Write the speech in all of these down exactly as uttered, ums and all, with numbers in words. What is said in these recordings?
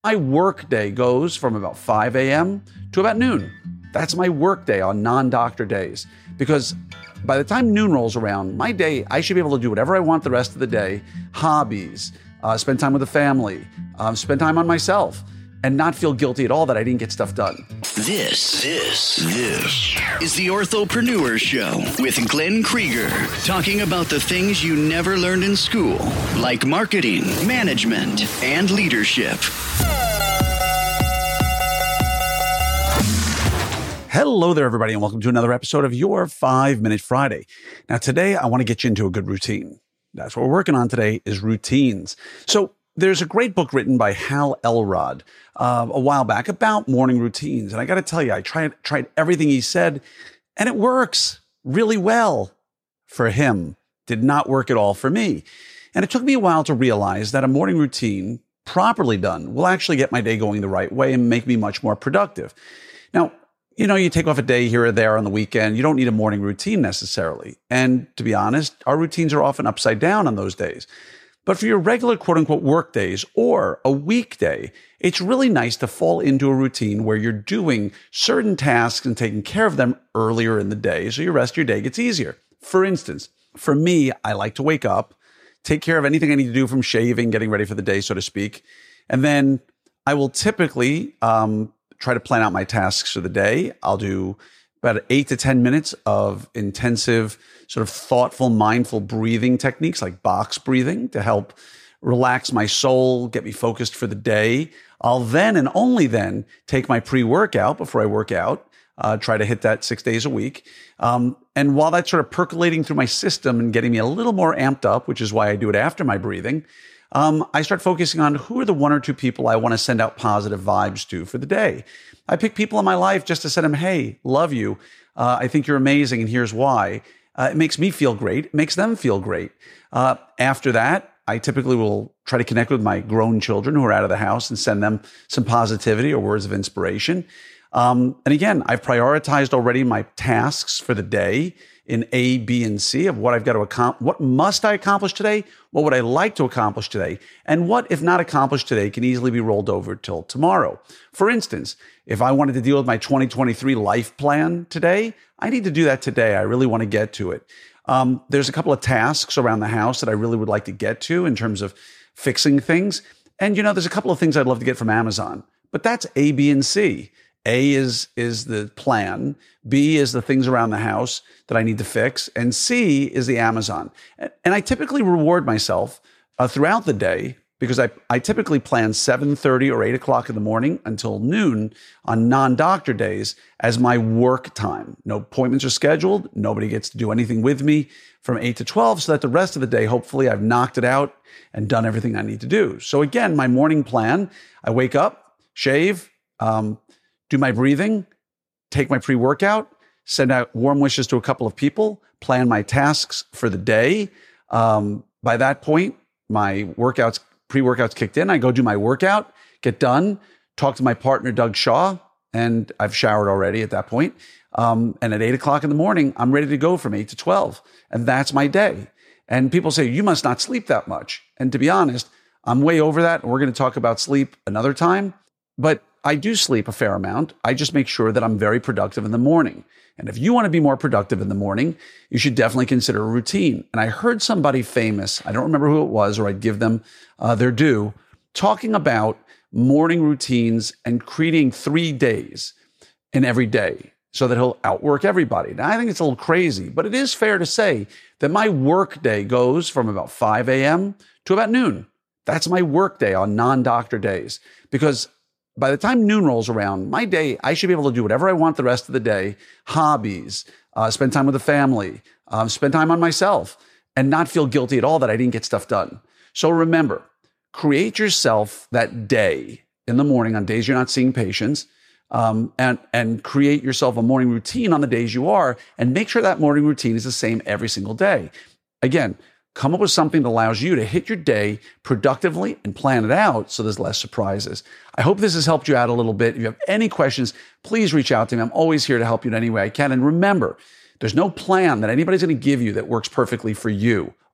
My work day goes from about five a.m. to about noon. That's my work day on non-doctor days. Because by the time noon rolls around, my day, I should be able to do whatever I want the rest of the day. Hobbies, uh, spend time with the family, um, spend time on myself, and not feel guilty at all that I didn't get stuff done. This, this, this is the Orthopreneur Show with Glenn Krieger, talking about the things you never learned in school, like marketing, management, and leadership. Hello there, everybody, and welcome to another episode of Your five minute Friday. Now, today, I want to get you into a good routine. That's what we're working on today is routines. So there's a great book written by Hal Elrod uh, a while back about morning routines. And I got to tell you, I tried, tried everything he said, and it works really well for him. Did not work at all for me. And it took me a while to realize that a morning routine, properly done, will actually get my day going the right way and make me much more productive. Now, you know, you take off a day here or there on the weekend. You don't need a morning routine necessarily. And to be honest, our routines are often upside down on those days. But for your regular quote unquote work days or a weekday, it's really nice to fall into a routine where you're doing certain tasks and taking care of them earlier in the day so your rest of your day gets easier. For instance, for me, I like to wake up, take care of anything I need to do from shaving, getting ready for the day, so to speak. And then I will typically um, try to plan out my tasks for the day. I'll do about eight to ten minutes of intensive, sort of thoughtful, mindful breathing techniques like box breathing to help relax my soul, get me focused for the day. I'll then and only then take my pre-workout before I work out, uh, try to hit that six days a week. Um, and while that's sort of percolating through my system and getting me a little more amped up, which is why I do it after my breathing, um, I start focusing on who are the one or two people I want to send out positive vibes to for the day. I pick people in my life just to send them, hey, love you. Uh, I think you're amazing, and here's why. Uh, it makes me feel great. It makes them feel great. Uh, after that, I typically will try to connect with my grown children who are out of the house and send them some positivity or words of inspiration. Um, and again, I've prioritized already my tasks for the day in A, B, and C of what I've got to accomplish. What must I accomplish today? What would I like to accomplish today? And what, if not accomplished today, can easily be rolled over till tomorrow? For instance, if I wanted to deal with my twenty twenty-three life plan today, I need to do that today. I really want to get to it. Um, there's a couple of tasks around the house that I really would like to get to in terms of fixing things. And, you know, there's a couple of things I'd love to get from Amazon, but that's A, B, and C. A is, is the plan. B is the things around the house that I need to fix. And C is the Amazon. And I typically reward myself uh, throughout the day because I, I typically plan seven thirty or eight o'clock in the morning until noon on non-doctor days as my work time. No appointments are scheduled. Nobody gets to do anything with me from eight to twelve so that the rest of the day, hopefully I've knocked it out and done everything I need to do. So again, my morning plan, I wake up, shave, um, do my breathing, take my pre-workout, send out warm wishes to a couple of people, plan my tasks for the day. Um, by that point, my workouts, pre-workouts kicked in. I go do my workout, get done, talk to my partner, Doug Shaw, and I've showered already at that point. Um, and at eight o'clock in the morning, I'm ready to go from eight to twelve. And that's my day. And people say, you must not sleep that much. And to be honest, I'm way over that. And we're going to talk about sleep another time. But I do sleep a fair amount. I just make sure that I'm very productive in the morning. And if you want to be more productive in the morning, you should definitely consider a routine. And I heard somebody famous, I don't remember who it was, or I'd give them uh, their due, talking about morning routines and creating three days in every day so that he'll outwork everybody. Now, I think it's a little crazy, but it is fair to say that my work day goes from about five a.m. to about noon. That's my work day on non-doctor days because by the time noon rolls around, my day, I should be able to do whatever I want the rest of the day, hobbies, uh, spend time with the family, um, spend time on myself, and not feel guilty at all that I didn't get stuff done. So remember, create yourself that day in the morning on days you're not seeing patients, um, and, and create yourself a morning routine on the days you are, and make sure that morning routine is the same every single day. Again, come up with something that allows you to hit your day productively and plan it out so there's less surprises. I hope this has helped you out a little bit. If you have any questions, please reach out to me. I'm always here to help you in any way I can. And remember, there's no plan that anybody's going to give you that works perfectly for you.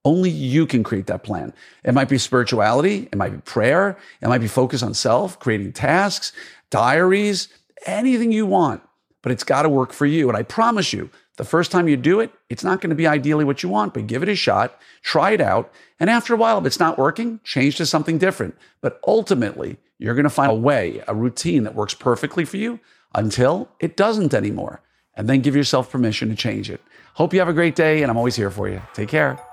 Only you can create that plan. It might be spirituality. It might be prayer. It might be focus on self, creating tasks, diaries, anything you want. But it's got to work for you. And I promise you, the first time you do it, it's not going to be ideally what you want, but give it a shot, try it out. And after a while, if it's not working, change to something different. But ultimately, you're going to find a way, a routine that works perfectly for you until it doesn't anymore. And then give yourself permission to change it. Hope you have a great day, and I'm always here for you. Take care.